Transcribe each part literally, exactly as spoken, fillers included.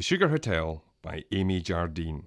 The Sugar Hotel by Amy Jardine.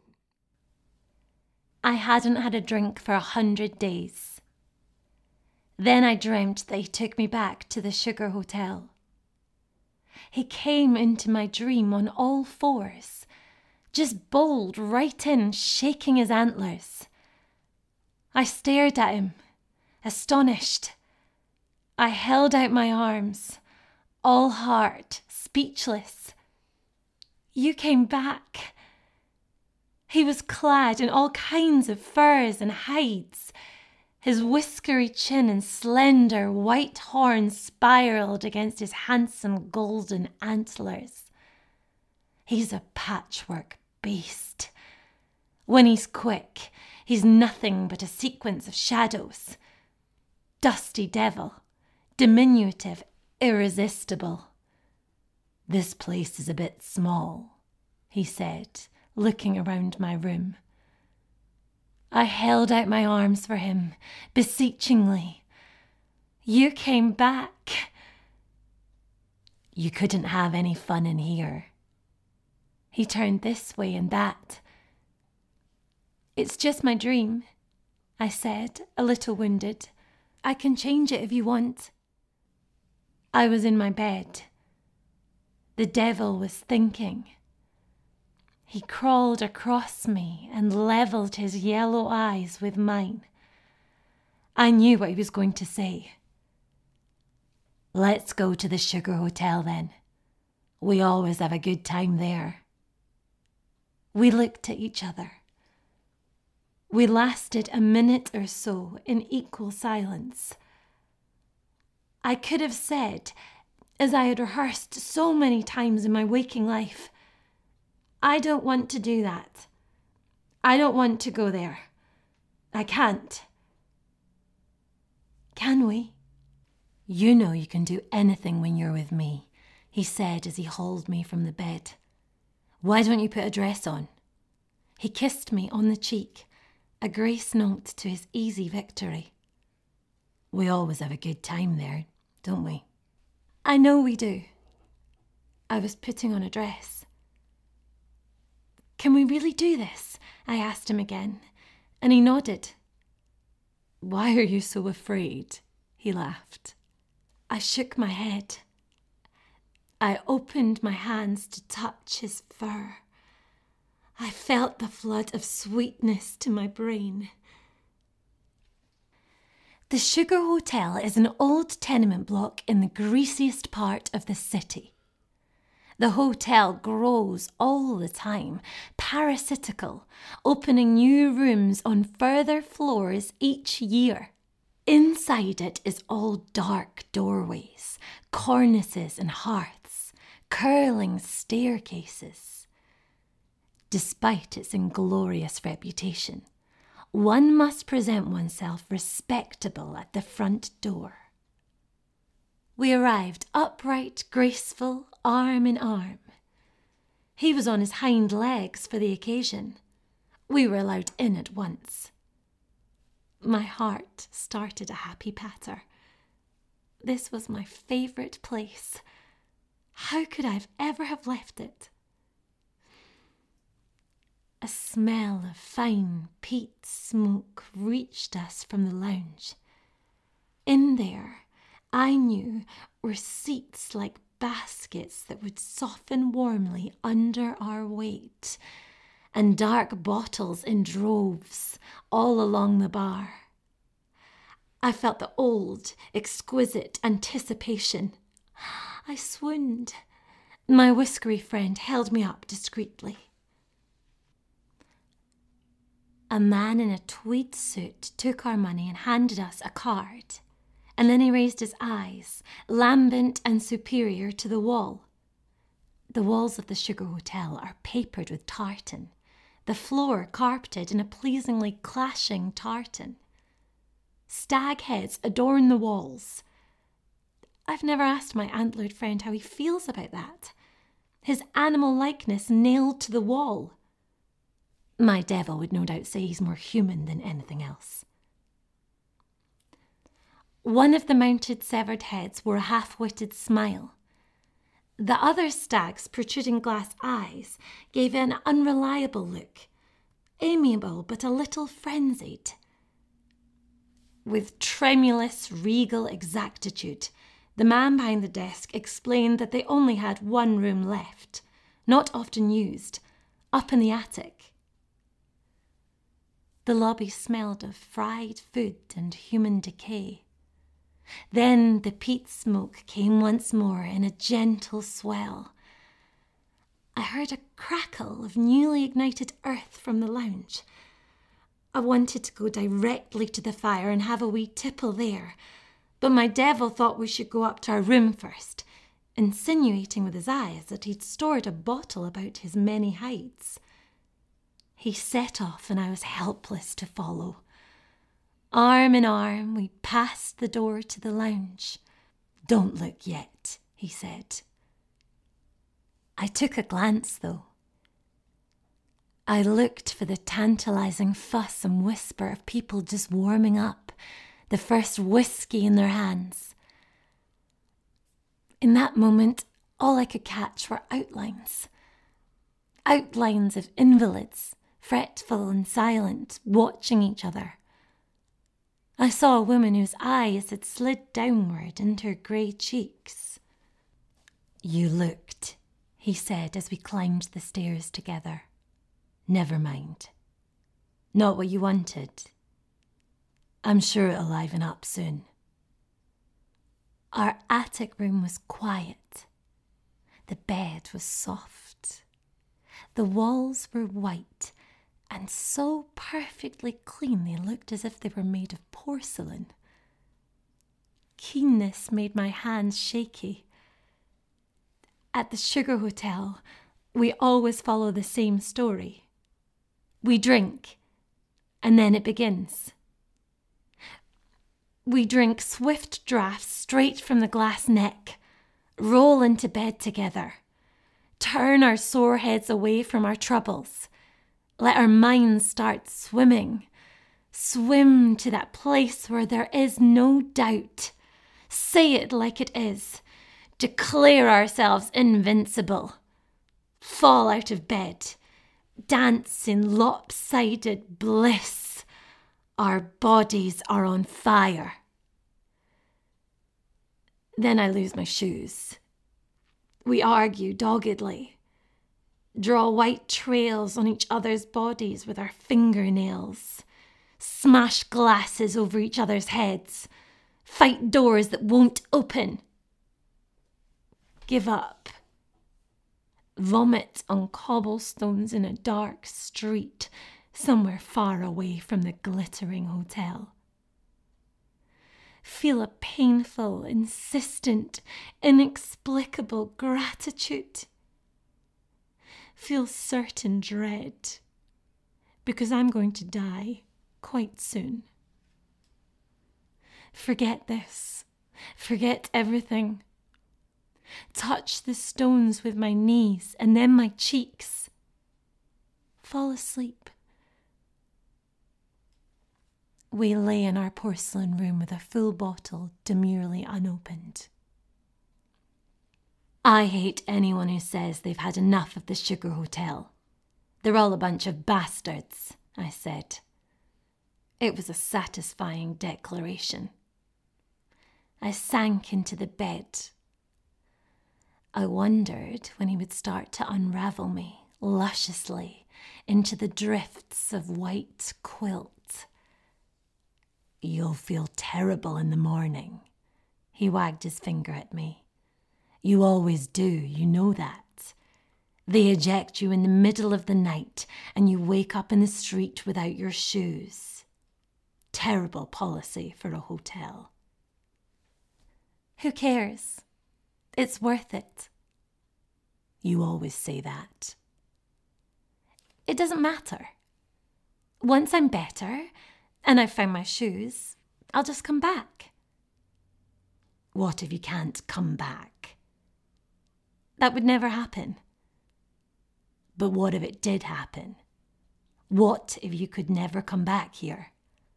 I hadn't had a drink for a hundred days. Then I dreamt that he took me back to the Sugar Hotel. He came into my dream on all fours, just bowled right in, shaking his antlers. I stared at him, astonished. I held out my arms, all heart, speechless. You came back. He was clad in all kinds of furs and hides. His whiskery chin and slender white horns spiraled against his handsome golden antlers. He's a patchwork beast. When he's quick, he's nothing but a sequence of shadows. Dusty devil, diminutive, irresistible. This place is a bit small, he said, looking around my room. I held out my arms for him, beseechingly. You came back. You couldn't have any fun in here. He turned this way and that. It's just my dream, I said, a little wounded. I can change it if you want. I was in my bed. The devil was thinking. He crawled across me and levelled his yellow eyes with mine. I knew what he was going to say. Let's go to the Sugar Hotel then. We always have a good time there. We looked at each other. We lasted a minute or so in equal silence. I could have said, as I had rehearsed so many times in my waking life, I don't want to do that. I don't want to go there. I can't. Can we? You know you can do anything when you're with me, he said as he hauled me from the bed. Why don't you put a dress on? He kissed me on the cheek, a grace note to his easy victory. We always have a good time there, don't we? I know we do. I was putting on a dress. Can we really do this? I asked him again, and he nodded. Why are you so afraid? He laughed. I shook my head. I opened my hands to touch his fur. I felt the flood of sweetness to my brain. The Sugar Hotel is an old tenement block in the greasiest part of the city. The hotel grows all the time, parasitical, opening new rooms on further floors each year. Inside it is all dark doorways, cornices and hearths, curling staircases. Despite its inglorious reputation, one must present oneself respectable at the front door. We arrived upright, graceful, arm in arm. He was on his hind legs for the occasion. We were allowed in at once. My heart started a happy patter. This was my favourite place. How could I have ever have left it? A smell of fine peat smoke reached us from the lounge. In there, I knew, were seats like baskets that would soften warmly under our weight, and dark bottles in droves all along the bar. I felt the old, exquisite anticipation. I swooned. My whiskery friend held me up discreetly. A man in a tweed suit took our money and handed us a card, and then he raised his eyes, lambent and superior, to the wall. The walls of the Sugar Hotel are papered with tartan, the floor carpeted in a pleasingly clashing tartan. Stag heads adorn the walls. I've never asked my antlered friend how he feels about that. His animal likeness nailed to the wall. My devil would no doubt say he's more human than anything else. One of the mounted severed heads wore a half-witted smile. The other stag's protruding glass eyes gave an unreliable look, amiable but a little frenzied. With tremulous, regal exactitude, the man behind the desk explained that they only had one room left, not often used, up in the attic. The lobby smelled of fried food and human decay. Then the peat smoke came once more in a gentle swell. I heard a crackle of newly ignited earth from the lounge. I wanted to go directly to the fire and have a wee tipple there, but my devil thought we should go up to our room first, insinuating with his eyes that he'd stored a bottle about his many hides. He set off and I was helpless to follow. Arm in arm, we passed the door to the lounge. "Don't look yet," he said. I took a glance, though. I looked for the tantalizing fuss and whisper of people just warming up, the first whiskey in their hands. In that moment, all I could catch were outlines. Outlines of invalids, fretful and silent, watching each other. I saw a woman whose eyes had slid downward into her grey cheeks. "You looked," he said as we climbed the stairs together. "Never mind. Not what you wanted. I'm sure it'll liven up soon." Our attic room was quiet. The bed was soft. The walls were white, and so perfectly clean they looked as if they were made of porcelain. Keenness made my hands shaky. At the Sugar Hotel, we always follow the same story. We drink, and then it begins. We drink swift draughts straight from the glass neck, roll into bed together, turn our sore heads away from our troubles, let our minds start swimming, swim to that place where there is no doubt, say it like it is, declare ourselves invincible, fall out of bed, dance in lopsided bliss. Our bodies are on fire. Then I lose my shoes. We argue doggedly, draw white trails on each other's bodies with our fingernails, smash glasses over each other's heads, fight doors that won't open, give up, vomit on cobblestones in a dark street somewhere far away from the glittering hotel. Feel a painful, insistent, inexplicable gratitude. Feel certain dread, because I'm going to die quite soon. Forget this. Forget everything. Touch the stones with my knees and then my cheeks. Fall asleep. We lay in our porcelain room with a full bottle demurely unopened. I hate anyone who says they've had enough of the Sugar Hotel. They're all a bunch of bastards, I said. It was a satisfying declaration. I sank into the bed. I wondered when he would start to unravel me lusciously into the drifts of white quilt. "You'll feel terrible in the morning," he wagged his finger at me. "You always do, you know that. They eject you in the middle of the night and you wake up in the street without your shoes. Terrible policy for a hotel." "Who cares? It's worth it." "You always say that." "It doesn't matter. Once I'm better and I've found my shoes, I'll just come back." "What if you can't come back?" "That would never happen." "But what if it did happen? What if you could never come back here?"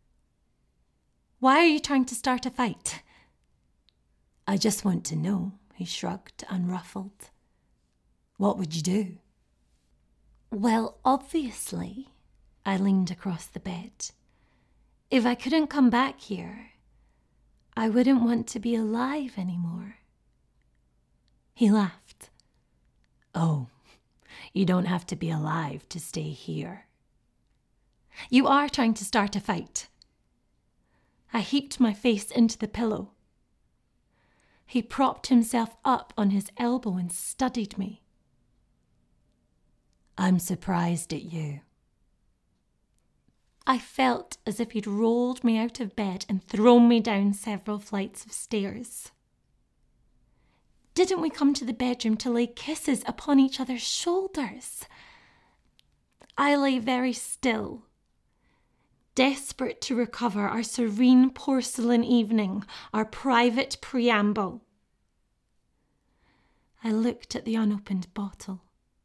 "Why are you trying to start a fight?" "I just want to know he shrugged, unruffled. What would you do? Well, obviously, I leaned across the bed. If I couldn't come back here, I wouldn't want to be alive anymore. He laughed. Oh, you don't have to be alive to stay here. You are trying to start a fight. I heaped my face into the pillow. He propped himself up on his elbow and studied me. I'm surprised at you. I felt as if he'd rolled me out of bed and thrown me down several flights of stairs. Didn't we come to the bedroom to lay kisses upon each other's shoulders? I lay very still, desperate to recover our serene porcelain evening, our private preamble. I looked at the unopened bottle.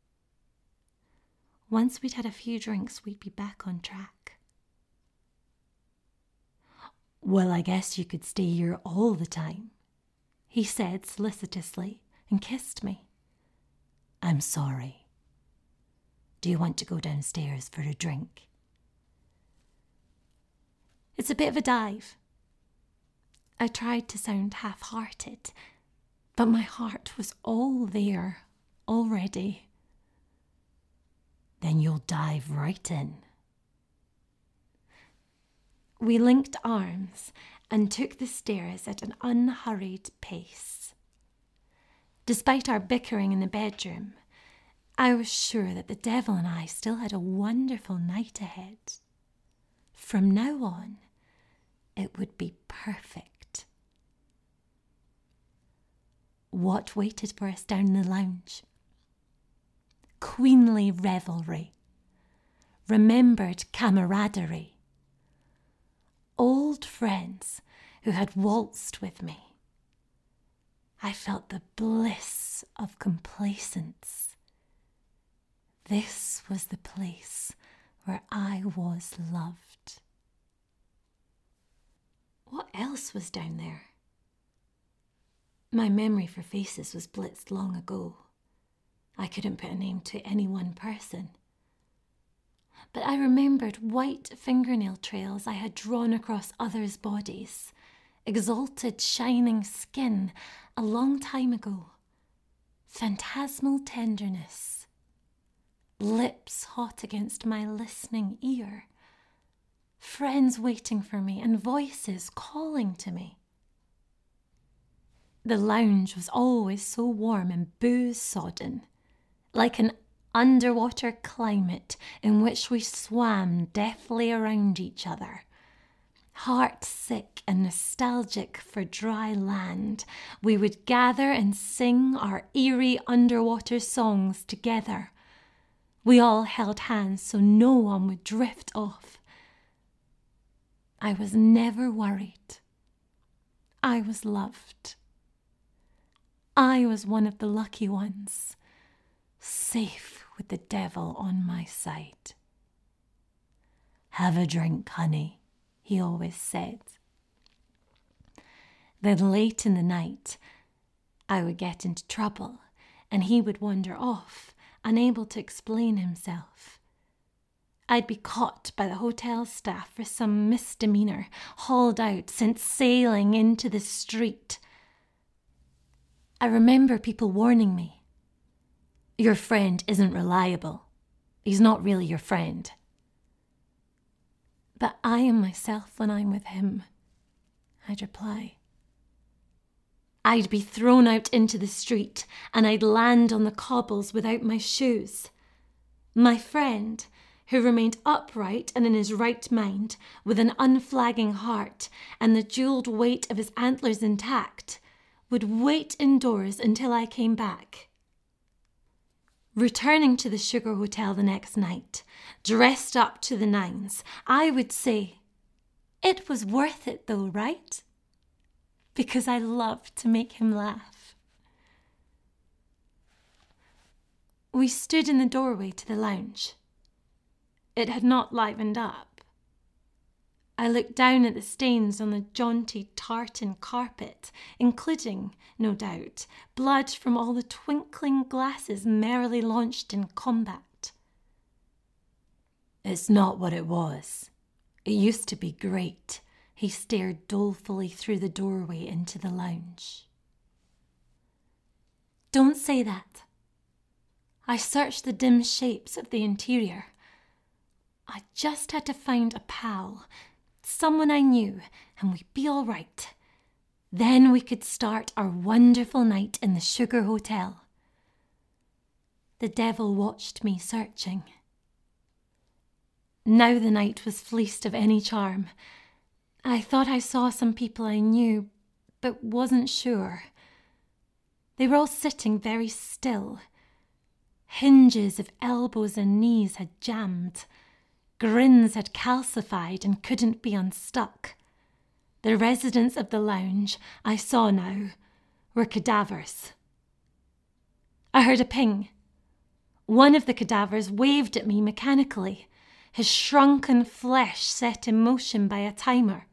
Once we'd had a few drinks, we'd be back on track. Well, I guess you could stay here all the time, he said solicitously and kissed me. I'm sorry. Do you want to go downstairs for a drink? It's a bit of a dive. I tried to sound half-hearted, but my heart was all there already. Then you'll dive right in. We linked arms and took the stairs at an unhurried pace. Despite our bickering in the bedroom, I was sure that the devil and I still had a wonderful night ahead. From now on, it would be perfect. What waited for us down the lounge? Queenly revelry, remembered camaraderie, old friends who had waltzed with me. I felt the bliss of complacence. This was the place where I was loved. What else was down there? My memory for faces was blitzed long ago. I couldn't put a name to any one person. But I remembered white fingernail trails I had drawn across others' bodies, exalted shining skin a long time ago, phantasmal tenderness, lips hot against my listening ear, friends waiting for me and voices calling to me. The lounge was always so warm and booze-sodden, like an underwater climate in which we swam deathly around each other. Heart-sick and nostalgic for dry land, we would gather and sing our eerie underwater songs together. We all held hands so no one would drift off. I was never worried. I was loved. I was one of the lucky ones, safe with the devil on my side. Have a drink, honey, he always said. Then late in the night, I would get into trouble and he would wander off, unable to explain himself. I'd be caught by the hotel staff for some misdemeanor, hauled out, sent sailing into the street. I remember people warning me, your friend isn't reliable. He's not really your friend. But I am myself when I'm with him, I'd reply. I'd be thrown out into the street and I'd land on the cobbles without my shoes. My friend, who remained upright and in his right mind, with an unflagging heart and the jewelled weight of his antlers intact, would wait indoors until I came back. Returning to the Sugar Hotel the next night, dressed up to the nines, I would say, it was worth it though, right? Because I loved to make him laugh. We stood in the doorway to the lounge. It had not livened up. I looked down at the stains on the jaunty tartan carpet, including, no doubt, blood from all the twinkling glasses merrily launched in combat. It's not what it was. It used to be great. He stared dolefully through the doorway into the lounge. Don't say that. I searched the dim shapes of the interior. I just had to find a pal, someone I knew, and we'd be all right. Then we could start our wonderful night in the Sugar Hotel. The devil watched me searching. Now the night was fleeced of any charm. I thought I saw some people I knew, but wasn't sure. They were all sitting very still. Hinges of elbows and knees had jammed. Grins had calcified and couldn't be unstuck. The residents of the lounge, I saw now, were cadavers. I heard a ping. One of the cadavers waved at me mechanically, his shrunken flesh set in motion by a timer.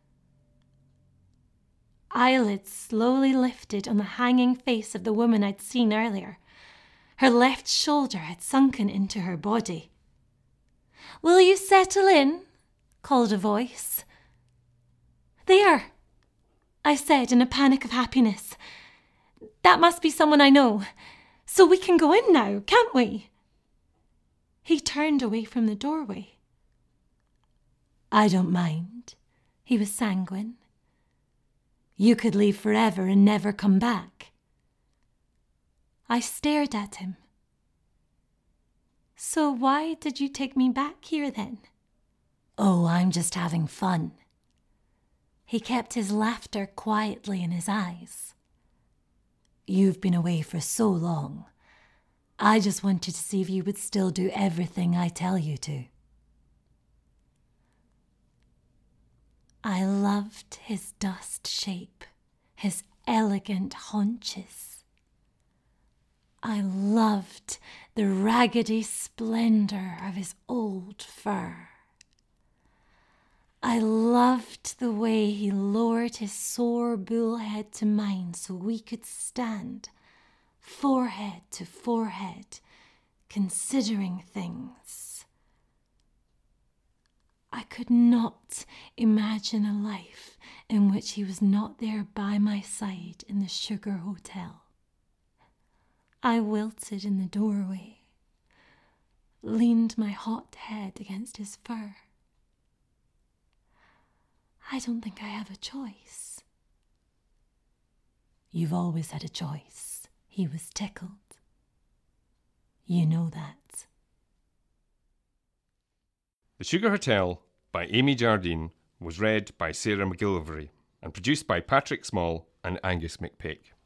Eyelids slowly lifted on the hanging face of the woman I'd seen earlier. Her left shoulder had sunken into her body. "Will you settle in?" called a voice. "There," I said in a panic of happiness. "That must be someone I know. So we can go in now, can't we?" He turned away from the doorway. "I don't mind," he was sanguine. "You could leave forever and never come back." I stared at him. "So why did you take me back here then?" "Oh, I'm just having fun." He kept his laughter quietly in his eyes. "You've been away for so long. I just wanted to see if you would still do everything I tell you to." I loved his dust shape, his elegant haunches. I loved the raggedy splendor of his old fur. I loved the way he lowered his sore bull head to mine so we could stand, forehead to forehead, considering things. I could not imagine a life in which he was not there by my side in the Sugar Hotel. I wilted in the doorway, leaned my hot head against his fur. I don't think I have a choice. You've always had a choice. He was tickled. You know that. The Sugar Hotel by Amy Jardine was read by Sarah McGillivray and produced by Patrick Small and Angus McPake.